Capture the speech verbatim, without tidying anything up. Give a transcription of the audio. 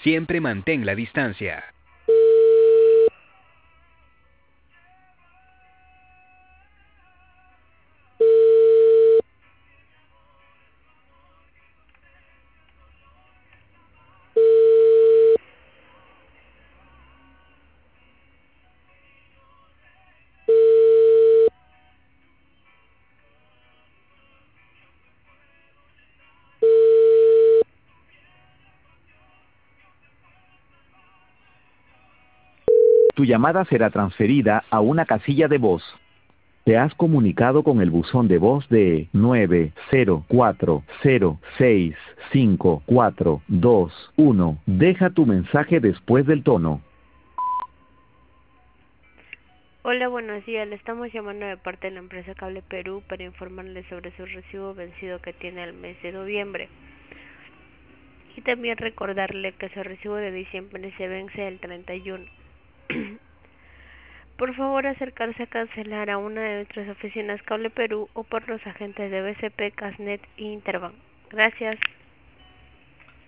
Siempre mantén la distancia. Tu llamada será transferida a una casilla de voz. Te has comunicado con el buzón de voz de nueve cero cuatro cero seis cinco cuatro dos uno. Deja tu mensaje después del tono. Hola, buenos días. Le estamos llamando de parte de la empresa Cable Perú para informarle sobre su recibo vencido que tiene el mes de noviembre. Y también recordarle que su recibo de diciembre se vence el treinta y uno. Por favor, acercarse a cancelar a una de nuestras oficinas Cable Perú o por los agentes de B C P, Casnet e Interbank. Gracias.